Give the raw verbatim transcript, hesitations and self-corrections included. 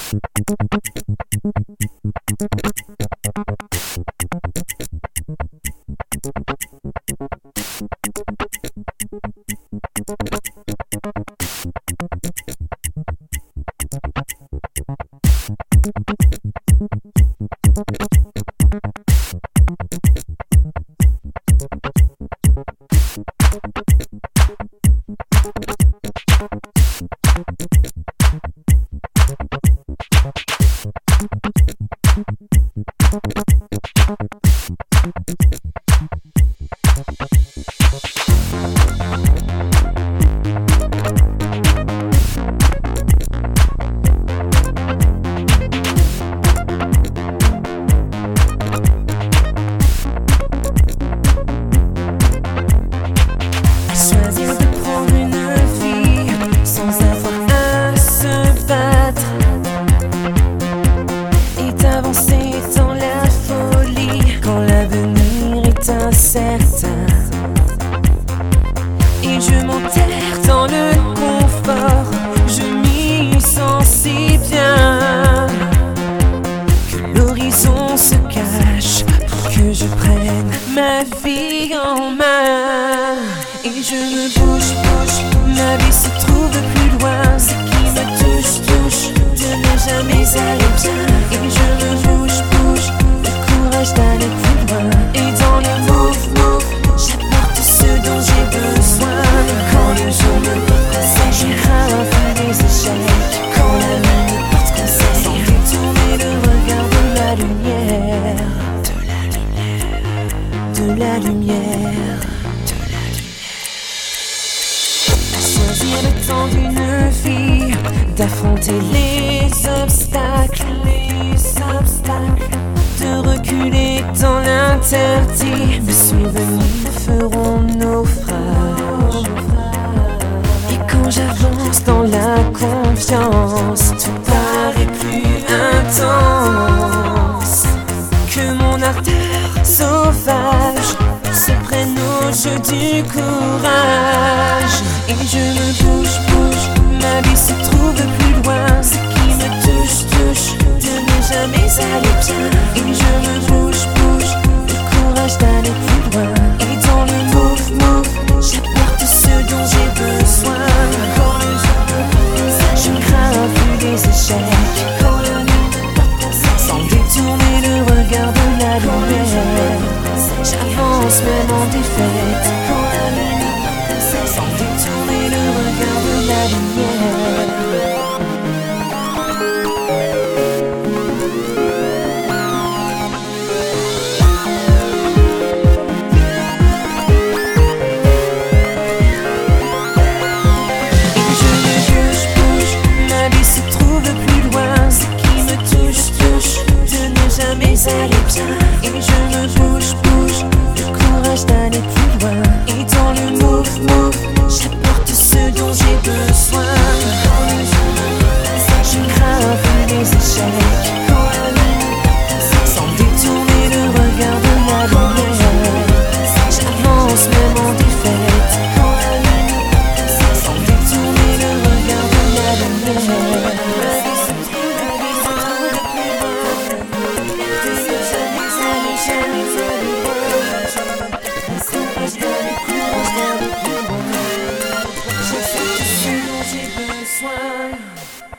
Et je m'enterre dans le confort. Je m'y sens si bien que l'horizon se cache pour que je prenne ma vie en main. Et je me bouge, bouge, ma vie se trouve plus loin. Ce qui me touche, touche, de ne jamais aller bien. Et je me bouge, bouge, le courage d'aller plus loin. Et dans le move, move, j'apporte ce dont j'ai besoin. Quand le jour me porte conseil, je rafle des échecs. Quand la nuit me porte conseil, sans détourner le regard de la lumière. De la lumière. De la lumière. Choisir le temps d'une vie, d'affronter les obstacles, les obstacles, de reculer dans l'interdit. Me suivre me feront naufrage. Et quand j'avance dans la confiance, tout paraît plus intense. Que mon ardeur sauvage se prenne au jeu du courage. Et je me bouge, bouge, ma vie se trouve plus loin. Ce qui me touche, touche, de ne jamais aller bien. Et je me bouge, bouge, le courage d'aller plus loin. Et dans le move, move, j'apporte ce dont j'ai besoin. Quand le jour me porte conseil, je grave des échecs. Quand la nuit me porte conseil, sans détourner le regard de la lumière. J'avance même en défaite. Quand la nuit me porte conseil, sans détourner le regard de la lumière. Et je me bouge, bouge, ma vie se trouve plus loin. Ce qui me touche, touche, de ne jamais aller bien. Et je me bouge, bouge, le courage d'aller plus loin. Et dans le move, move, j'apporte ce dont j'ai besoin. Quand le jour me porte conseil, je grave les échecs. Quand la nuit me porte conseil, sans détourner le regard de la lumière. J'avance même en défaite. Quand la nuit me porte conseil, sans détourner le regard de la lumière. Ma vie se trouve, ma vie se trouve plus loin. De ne jamais aller, jamais aller loin. Courage d'aller plus loin, d'aller plus loin. Je sais ce dont j'ai besoin.